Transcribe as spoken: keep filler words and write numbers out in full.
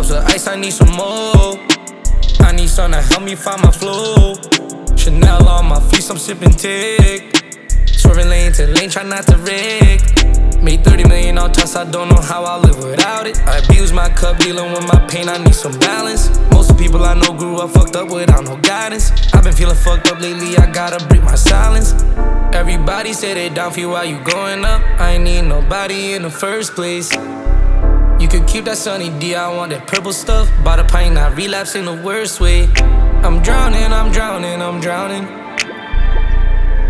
cups of ice, I need some more. I need something to help me find my flow. Chanel on my feet, I'm sipping tick. Swerving lane to lane, try not to wreck. Made thirty million on toss, I don't know how I'll live without it. I abuse my cup, dealing with my pain, I need some balance. Most of the people I know grew up fucked up without no guidance. I've been feeling fucked up lately, I gotta break my silence. Everybody say they down for you while you growing up. I ain't need nobody in the first place. You could keep that Sunny D, I want that purple stuff. Bought a pint, I relapse in the worst way. I'm drowning, I'm drowning, I'm drowning.